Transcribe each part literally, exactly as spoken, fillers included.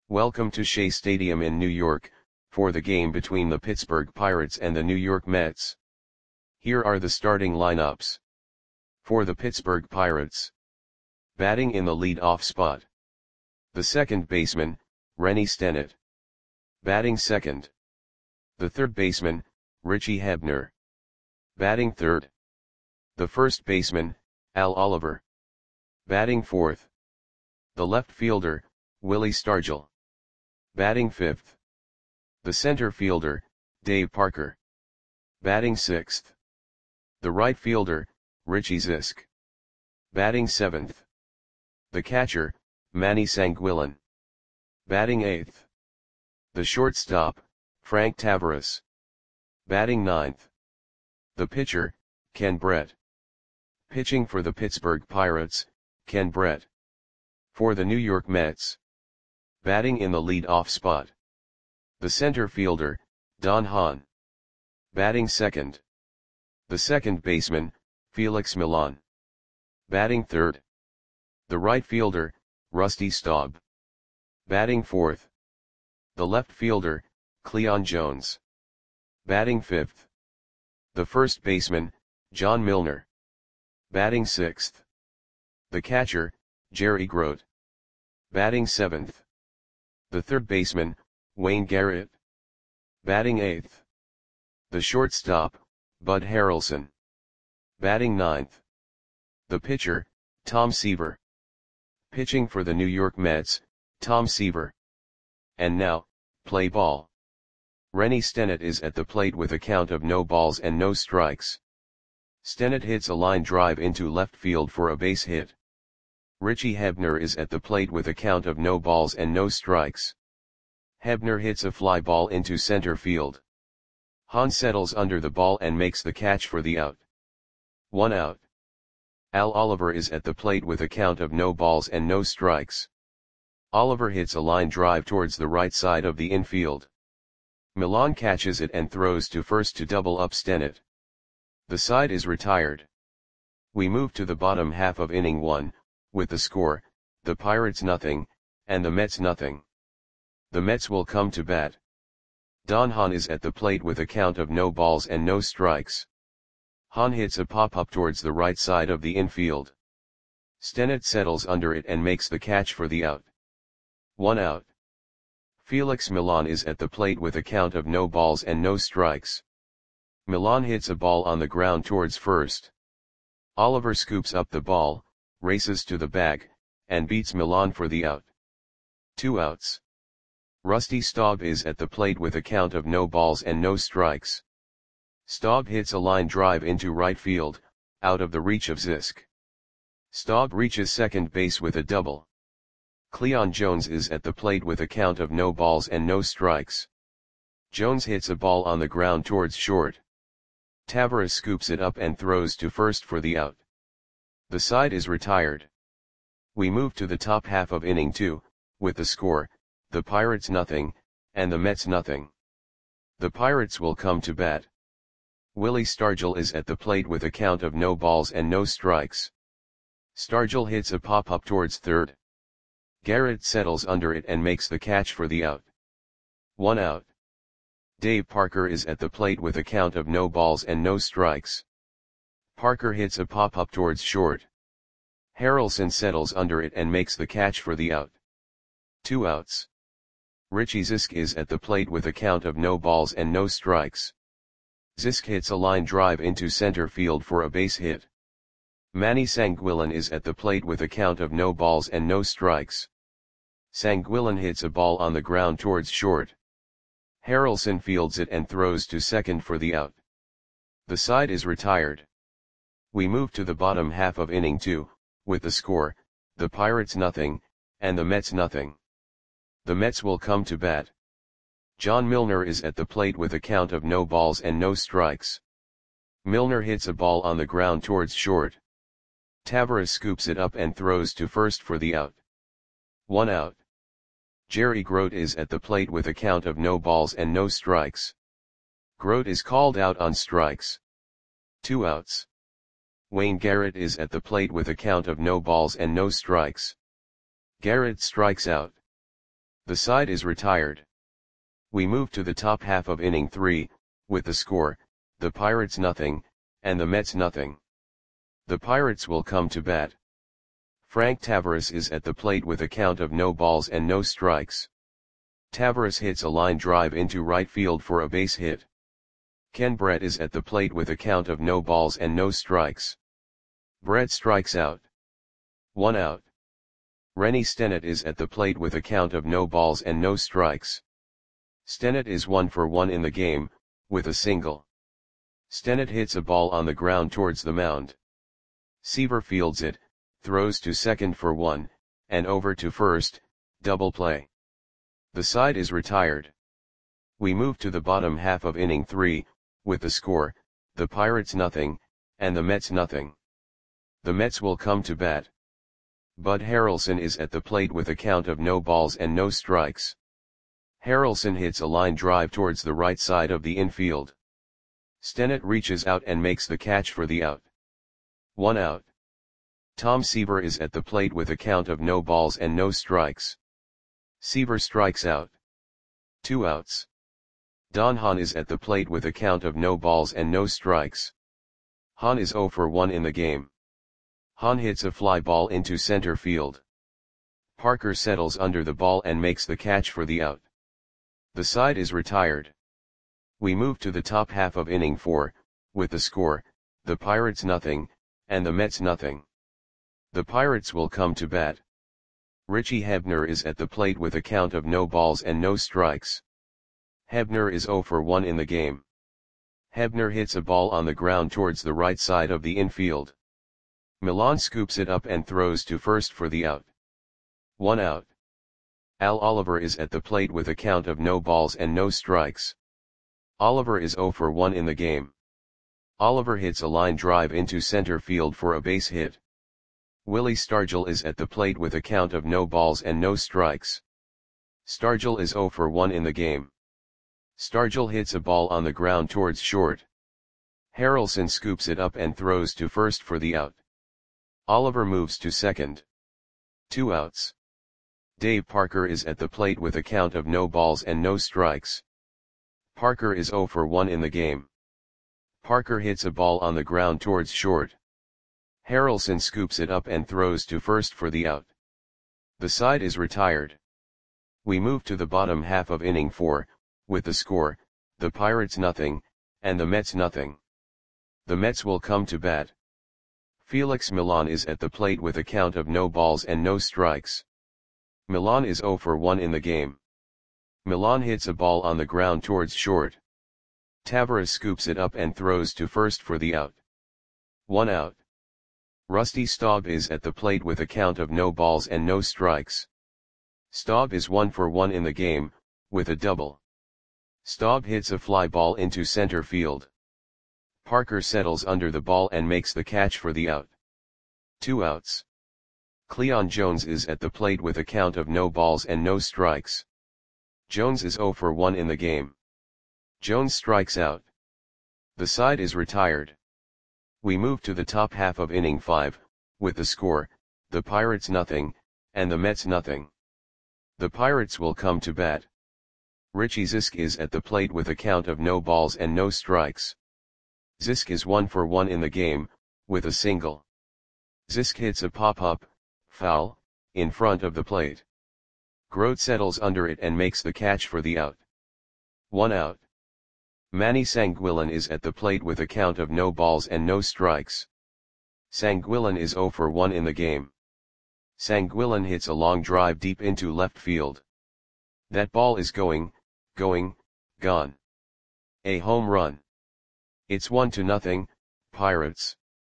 Welcome to Shea Stadium in New York, for the game between the Pittsburgh Pirates and the New York Mets. Here are the starting lineups. For the Pittsburgh Pirates. Batting in the lead-off spot. The second baseman, Rennie Stennett. Batting second. The third baseman, Richie Hebner. Batting third. The first baseman, Al Oliver. Batting fourth. The left fielder, Willie Stargell. Batting fifth. The center fielder, Dave Parker. Batting sixth. The right fielder, Richie Zisk. Batting seventh. The catcher, Manny Sanguillen. Batting eighth. The shortstop, Frank Taveras. Batting ninth. The pitcher, Ken Brett. Pitching for the Pittsburgh Pirates, Ken Brett. For the New York Mets. Batting in the lead-off spot. The center fielder, Don Hahn. Batting second. The second baseman, Felix Millan. Batting third. The right fielder, Rusty Staub. Batting fourth. The left fielder, Cleon Jones. Batting fifth. The first baseman, John Milner. Batting sixth. The catcher, Jerry Grote. Batting seventh. The third baseman, Wayne Garrett. Batting eighth. The shortstop, Bud Harrelson. Batting ninth. The pitcher, Tom Seaver. Pitching for the New York Mets, Tom Seaver. And now, play ball. Rennie Stennett is at the plate with a count of no balls and no strikes. Stennett hits a line drive into left field for a base hit. Richie Hebner is at the plate with a count of no balls and no strikes. Hebner hits a fly ball into center field. Hahn settles under the ball and makes the catch for the out. One out. Al Oliver is at the plate with a count of no balls and no strikes. Oliver hits a line drive towards the right side of the infield. Millan catches it and throws to first to double up Stennett. The side is retired. We move to the bottom half of inning one, with the score, the Pirates nothing, and the Mets nothing. The Mets will come to bat. Don Hahn is at the plate with a count of no balls and no strikes. Hahn hits a pop-up towards the right side of the infield. Stennett settles under it and makes the catch for the out. One out. Felix Millan is at the plate with a count of no balls and no strikes. Millan hits a ball on the ground towards first. Oliver scoops up the ball, races to the bag, and beats Millan for the out. Two outs. Rusty Staub is at the plate with a count of no balls and no strikes. Staub hits a line drive into right field, out of the reach of Zisk. Staub reaches second base with a double. Cleon Jones is at the plate with a count of no balls and no strikes. Jones hits a ball on the ground towards short. Taveras scoops it up and throws to first for the out. The side is retired. We move to the top half of inning two, with the score, the Pirates nothing, and the Mets nothing. The Pirates will come to bat. Willie Stargell is at the plate with a count of no balls and no strikes. Stargell hits a pop-up towards third. Garrett settles under it and makes the catch for the out. One out. Dave Parker is at the plate with a count of no balls and no strikes. Parker hits a pop-up towards short. Harrelson settles under it and makes the catch for the out. Two outs. Richie Zisk is at the plate with a count of no balls and no strikes. Zisk hits a line drive into center field for a base hit. Manny Sanguillen is at the plate with a count of no balls and no strikes. Sanguillen hits a ball on the ground towards short. Harrelson fields it and throws to second for the out. The side is retired. We move to the bottom half of inning two, with the score, the Pirates nothing, and the Mets nothing. The Mets will come to bat. John Milner is at the plate with a count of no balls and no strikes. Milner hits a ball on the ground towards short. Taveras scoops it up and throws to first for the out. One out. Jerry Grote is at the plate with a count of no balls and no strikes. Grote is called out on strikes. Two outs. Wayne Garrett is at the plate with a count of no balls and no strikes. Garrett strikes out. The side is retired. We move to the top half of inning three, with the score, the Pirates nothing, and the Mets nothing. The Pirates will come to bat. Frank Taveras is at the plate with a count of no balls and no strikes. Taveras hits a line drive into right field for a base hit. Ken Brett is at the plate with a count of no balls and no strikes. Brett strikes out. One out. Rennie Stennett is at the plate with a count of no balls and no strikes. Stennett is one for one in the game, with a single. Stennett hits a ball on the ground towards the mound. Seaver fields it, throws to second for one, and over to first, double play. The side is retired. We move to the bottom half of inning three, with the score, the Pirates nothing, and the Mets nothing. The Mets will come to bat. Bud Harrelson is at the plate with a count of no balls and no strikes. Harrelson hits a line drive towards the right side of the infield. Stennett reaches out and makes the catch for the out. One out. Tom Seaver is at the plate with a count of no balls and no strikes. Seaver strikes out. Two outs. Don Hahn is at the plate with a count of no balls and no strikes. Hahn is zero for one in the game. Hahn hits a fly ball into center field. Parker settles under the ball and makes the catch for the out. The side is retired. We move to the top half of inning four, with the score, the Pirates nothing, and the Mets nothing. The Pirates will come to bat. Richie Hebner is at the plate with a count of no balls and no strikes. Hebner is zero for one in the game. Hebner hits a ball on the ground towards the right side of the infield. Milan scoops it up and throws to first for the out. One out. Al Oliver is at the plate with a count of no balls and no strikes. Oliver is zero for one in the game. Oliver hits a line drive into center field for a base hit. Willie Stargell is at the plate with a count of no balls and no strikes. Stargell is zero for one in the game. Stargell hits a ball on the ground towards short. Harrelson scoops it up and throws to first for the out. Oliver moves to second. Two outs. Dave Parker is at the plate with a count of no balls and no strikes. Parker is zero for one in the game. Parker hits a ball on the ground towards short. Harrelson scoops it up and throws to first for the out. The side is retired. We move to the bottom half of inning four, with the score, the Pirates nothing, and the Mets nothing. The Mets will come to bat. Felix Milan is at the plate with a count of no balls and no strikes. Milan is zero for one in the game. Milan hits a ball on the ground towards short. Taveras scoops it up and throws to first for the out. One out. Rusty Staub is at the plate with a count of no balls and no strikes. Staub is one for one in the game, with a double. Staub hits a fly ball into center field. Parker settles under the ball and makes the catch for the out. Two outs. Cleon Jones is at the plate with a count of no balls and no strikes. Jones is zero for one in the game. Jones strikes out. The side is retired. We move to the top half of inning five, with the score, the Pirates nothing, and the Mets nothing. The Pirates will come to bat. Richie Zisk is at the plate with a count of no balls and no strikes. Zisk is one for one in the game, with a single. Zisk hits a pop-up, foul, in front of the plate. Grote settles under it and makes the catch for the out. One out. Manny Sanguillen is at the plate with a count of no balls and no strikes. Sanguillen is zero for one in the game. Sanguillen hits a long drive deep into left field. That ball is going, going, gone. A home run. It's one to nothing, Pirates.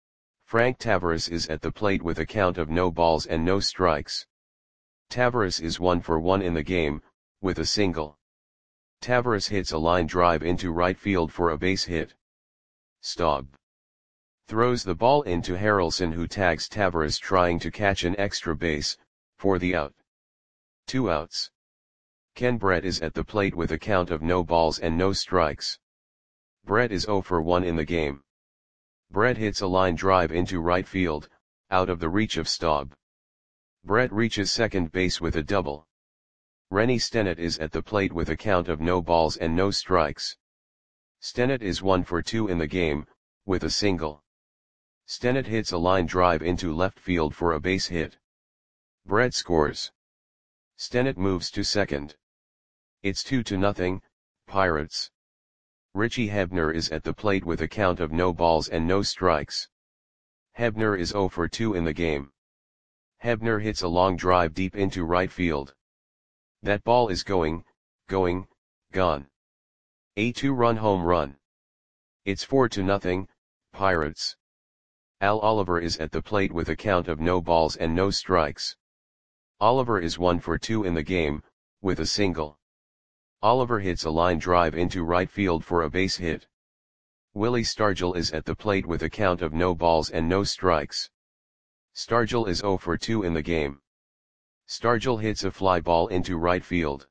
Frank Taveras is at the plate with a count of no balls and no strikes. Taveras is one for one in the game, with a single. Taveras hits a line drive into right field for a base hit. Staub throws the ball into Harrelson, who tags Taveras trying to catch an extra base, for the out. Two outs. Ken Brett is at the plate with a count of no balls and no strikes. Brett is zero for one in the game. Brett hits a line drive into right field, out of the reach of Staub. Brett reaches second base with a double. Rennie Stennett is at the plate with a count of no balls and no strikes. Stennett is one for two in the game, with a single. Stennett hits a line drive into left field for a base hit. Brett scores. Stennett moves to second. It's two to nothing, Pirates. Richie Hebner is at the plate with a count of no balls and no strikes. Hebner is zero for two in the game. Hebner hits a long drive deep into right field. That ball is going, going, gone. A two-run home run. It's four to nothing, Pirates. Al Oliver is at the plate with a count of no balls and no strikes. Oliver is one for two in the game, with a single. Oliver hits a line drive into right field for a base hit. Willie Stargell is at the plate with a count of no balls and no strikes. Stargell is zero for two in the game. Stargell hits a fly ball into right field.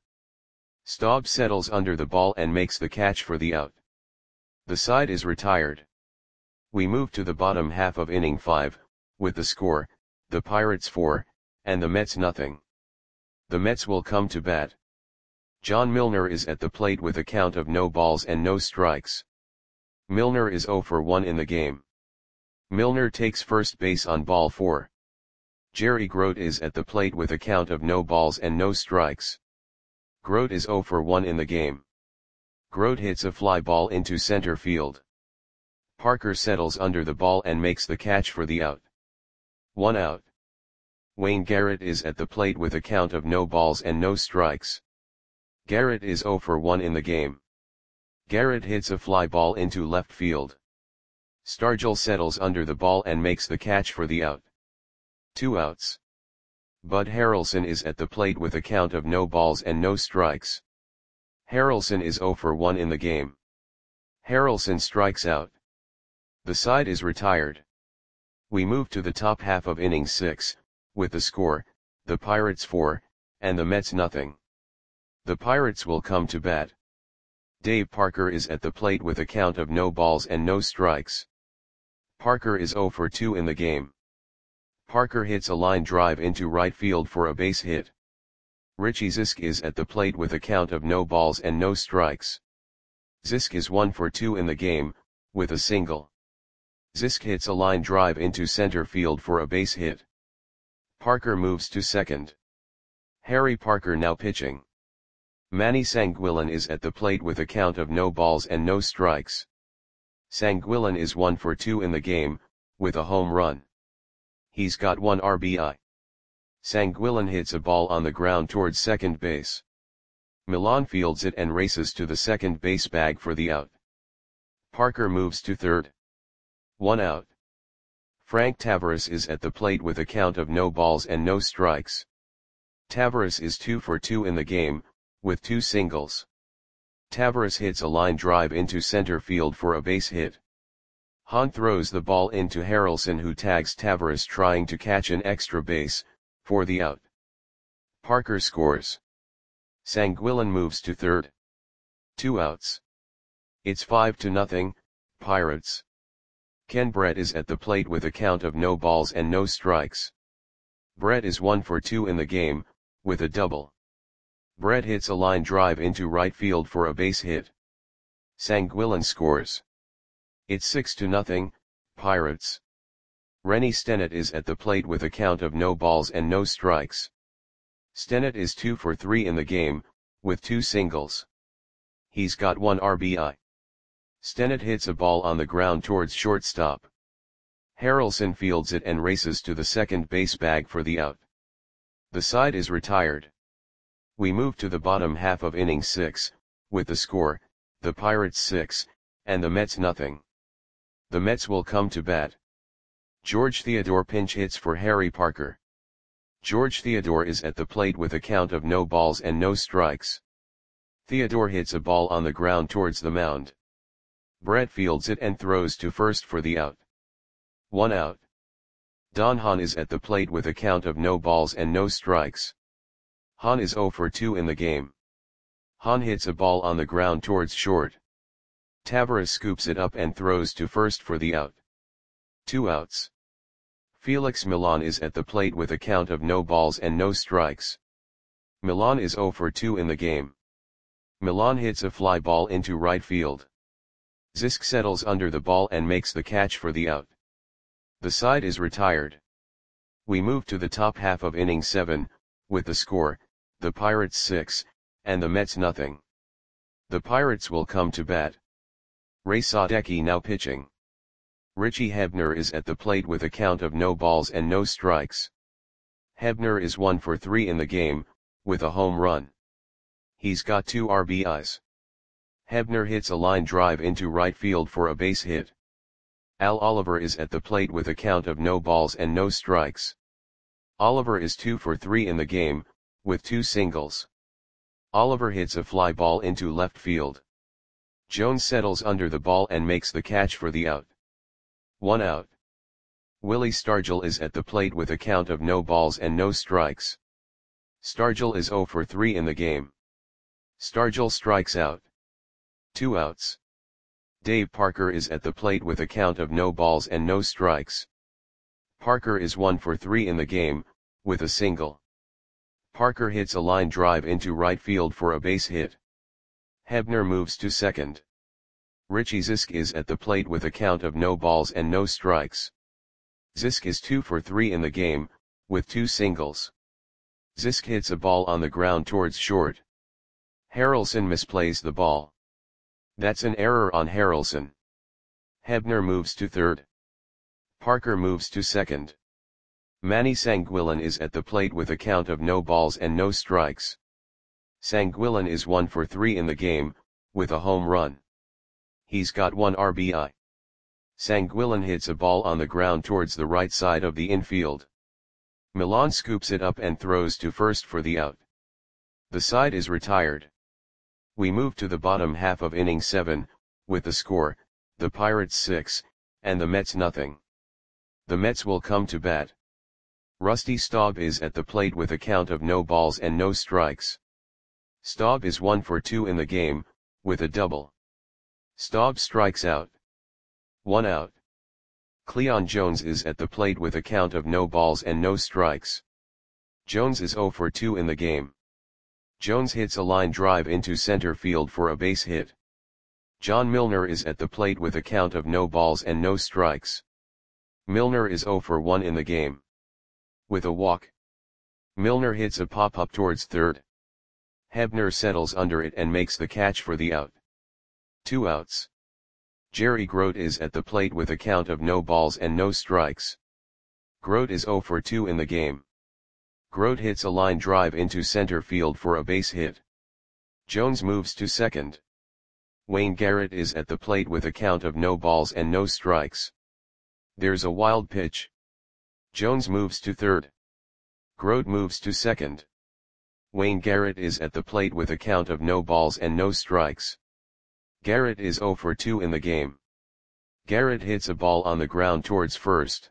Staub settles under the ball and makes the catch for the out. The side is retired. We move to the bottom half of inning five, with the score, the Pirates four, and the Mets nothing. The Mets will come to bat. John Milner is at the plate with a count of no balls and no strikes. Milner is zero for one in the game. Milner takes first base on ball four. Jerry Grote is at the plate with a count of no balls and no strikes. Grote is zero for one in the game. Grote hits a fly ball into center field. Parker settles under the ball and makes the catch for the out. One out. Wayne Garrett is at the plate with a count of no balls and no strikes. Garrett is zero for one in the game. Garrett hits a fly ball into left field. Stargell settles under the ball and makes the catch for the out. Two outs. Bud Harrelson is at the plate with a count of no balls and no strikes. Harrelson is zero for one in the game. Harrelson strikes out. The side is retired. We move to the top half of inning six, with the score, the Pirates four, and the Mets nothing. The Pirates will come to bat. Dave Parker is at the plate with a count of no balls and no strikes. Parker is zero for two in the game. Parker hits a line drive into right field for a base hit. Richie Zisk is at the plate with a count of no balls and no strikes. Zisk is one for two in the game, with a single. Zisk hits a line drive into center field for a base hit. Parker moves to second. Harry Parker now pitching. Manny Sanguillen is at the plate with a count of no balls and no strikes. Sanguillen is one for two in the game, with a home run. He's got one R B I. Sanguillen hits a ball on the ground towards second base. Milan fields it and races to the second base bag for the out. Parker moves to third. One out. Frank Tavares is at the plate with a count of no balls and no strikes. Tavares is two for two in the game, with two singles. Tavares hits a line drive into center field for a base hit. Hahn throws the ball into Harrelson, who tags Tavares trying to catch an extra base, for the out. Parker scores. Sanguillen moves to third. Two outs. It's five to nothing, Pirates. Ken Brett is at the plate with a count of no balls and no strikes. Brett is one for two in the game, with a double. Brett hits a line drive into right field for a base hit. Sanguillen scores. It's six to nothing, Pirates. Rennie Stennett is at the plate with a count of no balls and no strikes. Stennett is two for three in the game, with two singles. He's got one R B I. Stennett hits a ball on the ground towards shortstop. Harrelson fields it and races to the second base bag for the out. The side is retired. We move to the bottom half of inning six, with the score, the Pirates six, and the Mets nothing. The Mets will come to bat. George Theodore pinch hits for Harry Parker. George Theodore is at the plate with a count of no balls and no strikes. Theodore hits a ball on the ground towards the mound. Brett fields it and throws to first for the out. One out. Don Hahn is at the plate with a count of no balls and no strikes. Hahn is zero for two in the game. Hahn hits a ball on the ground towards short. Tavares scoops it up and throws to first for the out. Two outs. Felix Milan is at the plate with a count of no balls and no strikes. Milan is zero for two in the game. Milan hits a fly ball into right field. Zisk settles under the ball and makes the catch for the out. The side is retired. We move to the top half of inning seven, with the score, the Pirates six, and the Mets nothing. The Pirates will come to bat. Ray Sadecki now pitching. Richie Hebner is at the plate with a count of no balls and no strikes. Hebner is one for three in the game, with a home run. He's got two R B Is. Hebner hits a line drive into right field for a base hit. Al Oliver is at the plate with a count of no balls and no strikes. Oliver is two for three in the game, with two singles. Oliver hits a fly ball into left field. Jones settles under the ball and makes the catch for the out. One out. Willie Stargell is at the plate with a count of no balls and no strikes. Stargell is zero for three in the game. Stargell strikes out. Two outs. Dave Parker is at the plate with a count of no balls and no strikes. Parker is one for three in the game, with a single. Parker hits a line drive into right field for a base hit. Hebner moves to second. Richie Zisk is at the plate with a count of no balls and no strikes. Zisk is two for three in the game, with two singles. Zisk hits a ball on the ground towards short. Harrelson misplays the ball. That's an error on Harrelson. Hebner moves to third. Parker moves to second. Manny Sanguillen is at the plate with a count of no balls and no strikes. Sanguillen is one for three in the game, with a home run. He's got one R B I. Sanguillen hits a ball on the ground towards the right side of the infield. Milan scoops it up and throws to first for the out. The side is retired. We move to the bottom half of inning seven, with the score, the Pirates six, and the Mets nothing. The Mets will come to bat. Rusty Staub is at the plate with a count of no balls and no strikes. Staub is one for two in the game, with a double. Staub strikes out. One out. Cleon Jones is at the plate with a count of no balls and no strikes. Jones is zero for two in the game. Jones hits a line drive into center field for a base hit. John Milner is at the plate with a count of no balls and no strikes. Milner is zero for one in the game. With a walk. Milner hits a pop-up towards third. Hebner settles under it and makes the catch for the out. Two outs. Jerry Grote is at the plate with a count of no balls and no strikes. Grote is zero for two in the game. Grote hits a line drive into center field for a base hit. Jones moves to second. Wayne Garrett is at the plate with a count of no balls and no strikes. There's a wild pitch. Jones moves to third. Grote moves to second. Wayne Garrett is at the plate with a count of no balls and no strikes. Garrett is zero for two in the game. Garrett hits a ball on the ground towards first.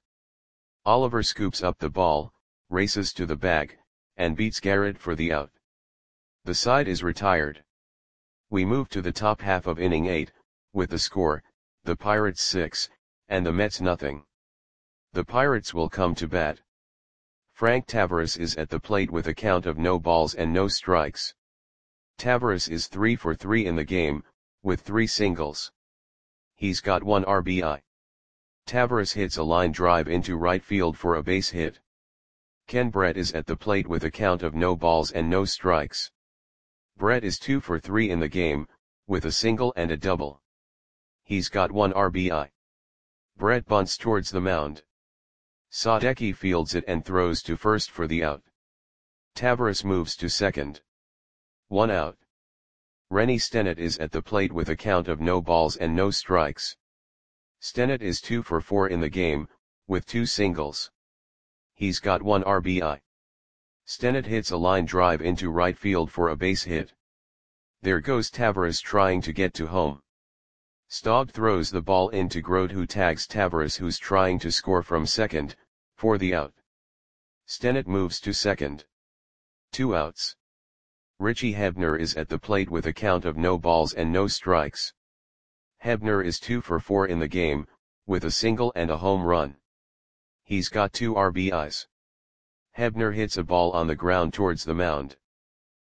Oliver scoops up the ball, races to the bag, and beats Garrett for the out. The side is retired. We move to the top half of inning eight, with the score, the Pirates six, and the Mets nothing. The Pirates will come to bat. Frank Tavares is at the plate with a count of no balls and no strikes. Tavares is three for three in the game, with three singles. He's got one R B I. Tavares hits a line drive into right field for a base hit. Ken Brett is at the plate with a count of no balls and no strikes. Brett is two for three in the game, with a single and a double. He's got one R B I. Brett bunts towards the mound. Sadecki fields it and throws to first for the out. Tavares moves to second. One out. Rennie Stennett is at the plate with a count of no balls and no strikes. Stennett is two for four in the game, with two singles. He's got one R B I. Stennett hits a line drive into right field for a base hit. There goes Tavares trying to get to home. Staub throws the ball into Grote, who tags Tavares, who's trying to score from second, for the out. Stennett moves to second. Two outs. Richie Hebner is at the plate with a count of no balls and no strikes. Hebner is two for four in the game, with a single and a home run. He's got two R B Is. Hebner hits a ball on the ground towards the mound.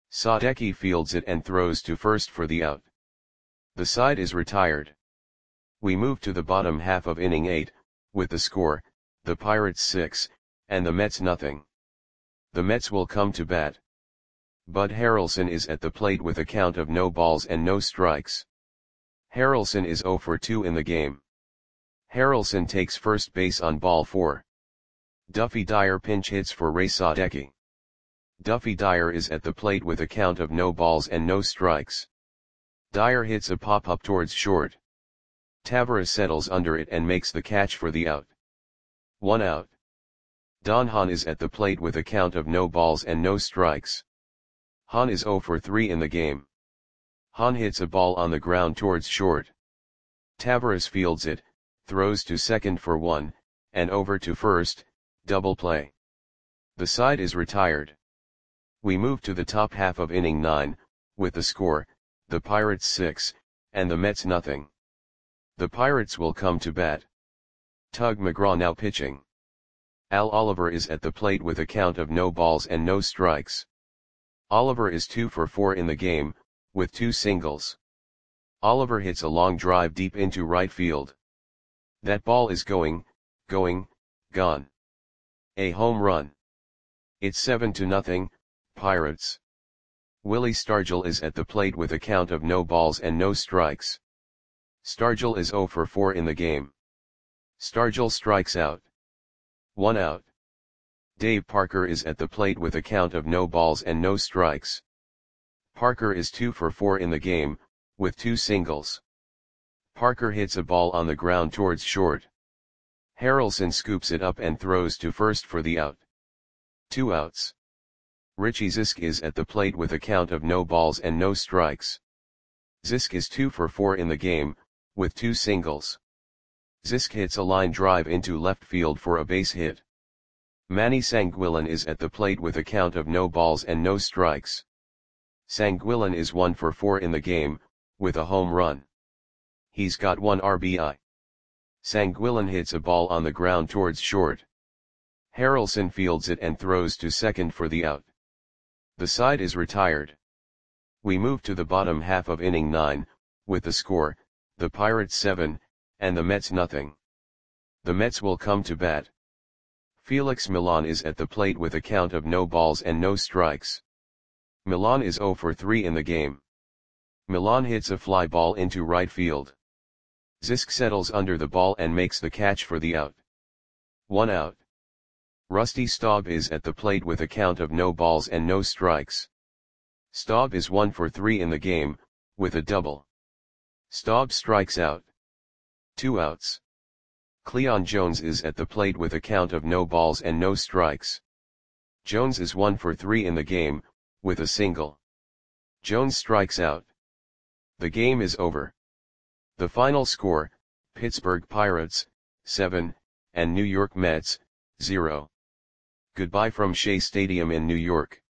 Sadecki fields it and throws to first for the out. The side is retired. We move to the bottom half of inning eight, with the score, the Pirates six, and the Mets nothing. The Mets will come to bat. Bud Harrelson is at the plate with a count of no balls and no strikes. Harrelson is oh for two in the game. Harrelson takes first base on ball four. Duffy Dyer pinch hits for Ray Sadecki. Duffy Dyer is at the plate with a count of no balls and no strikes. Dyer hits a pop-up towards short. Tavares settles under it and makes the catch for the out. One out. Don Hahn is at the plate with a count of no balls and no strikes. Hahn is oh for three in the game. Hahn hits a ball on the ground towards short. Tavares fields it, throws to second for one, and over to first, double play. The side is retired. We move to the top half of inning nine, with the score, the Pirates six, and the Mets nothing. The Pirates will come to bat. Tug McGraw now pitching. Al Oliver is at the plate with a count of no balls and no strikes. Oliver is two for four in the game, with two singles. Oliver hits a long drive deep into right field. That ball is going, going, gone. A home run. It's seven to nothing, Pirates. Willie Stargell is at the plate with a count of no balls and no strikes. Stargell is oh for four in the game. Stargell strikes out. One out. Dave Parker is at the plate with a count of no balls and no strikes. Parker is two for four in the game, with two singles. Parker hits a ball on the ground towards short. Harrelson scoops it up and throws to first for the out. Two outs. Richie Zisk is at the plate with a count of no balls and no strikes. Zisk is two for four in the game, with two singles. Zisk hits a line drive into left field for a base hit. Manny Sanguillen is at the plate with a count of no balls and no strikes. Sanguillen is one for four in the game, with a home run. He's got one R B I. Sanguillen hits a ball on the ground towards short. Harrelson fields it and throws to second for the out. The side is retired. We move to the bottom half of inning nine, with the score, the Pirates seven, and the Mets nothing. The Mets will come to bat. Felix Millan is at the plate with a count of no balls and no strikes. Millan is oh for three in the game. Millan hits a fly ball into right field. Zisk settles under the ball and makes the catch for the out. One out. Rusty Staub is at the plate with a count of no balls and no strikes. Staub is one for three in the game, with a double. Staub strikes out. Two outs. Cleon Jones is at the plate with a count of no balls and no strikes. Jones is one for three in the game, with a single. Jones strikes out. The game is over. The final score, Pittsburgh Pirates, seven, and New York Mets, zero. Goodbye from Shea Stadium in New York.